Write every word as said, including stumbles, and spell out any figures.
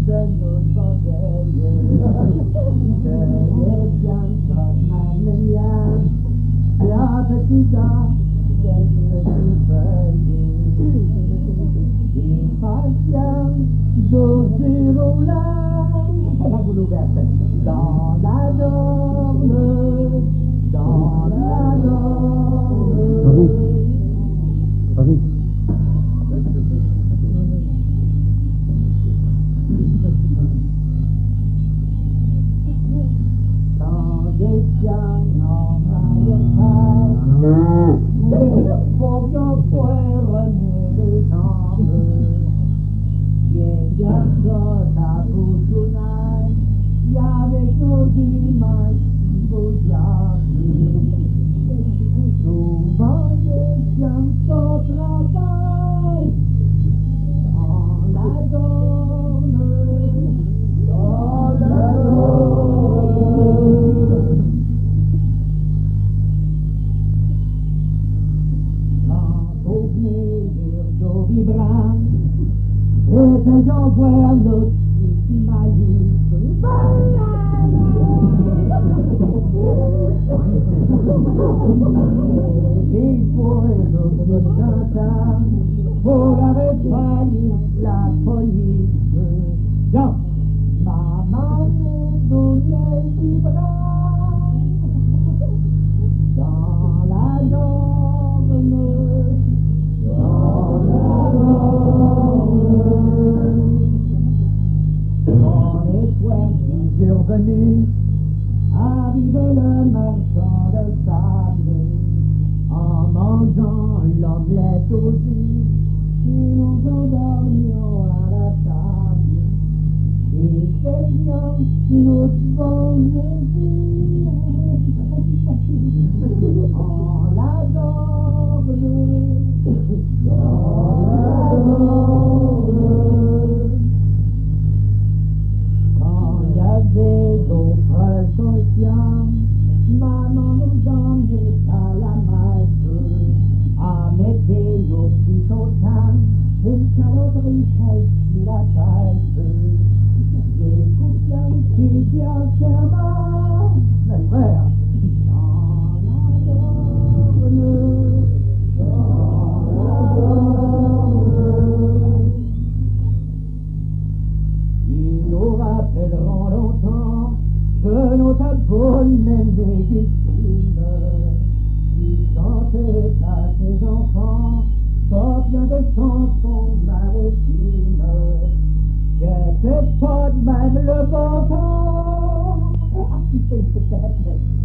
de notre orgueil. Cueillez bien votre manière, et à petit tas, quelques petites feuilles. Impatient d'oser au large, la boule ouverte, dans la dorme, dans la dorme. Paris. Quand des chiens en maillot pour bien faire remuer les jambes, il y a dans sa bouchonnage, il y avait nos images qui vous diables. Souvent les chiens sont travail dans la dorme, dans la dorme. Quand au plaisir d'eau vibrant, et ces gens voient l'autre qui maïs, il faut le chantant pour arrêter la police. Jean, maman nous donnait du bras dans la norme, dans la norme. Quand les points survenus, arrivait le marchand de sable, en mangeant l'omelette au jus, et nous endormions à la table, et faisions nos bons Jésus, en la dorme, dans la dorme. Quand il y avait d'autres sociaux, maman nous emmenait à la messe, à mettre nos petits chaussons, une caloterie chaise la tête. J'écoutais qui dit entièrement, mes frères, dans la dorme, dans la dorme. Ils nous rappelleront longtemps de notre bonne aimée Gustine, qui chantait à ses enfants combien de chansons maritimes, qui était pas de même le bon temps. Ah, si c'est peut-être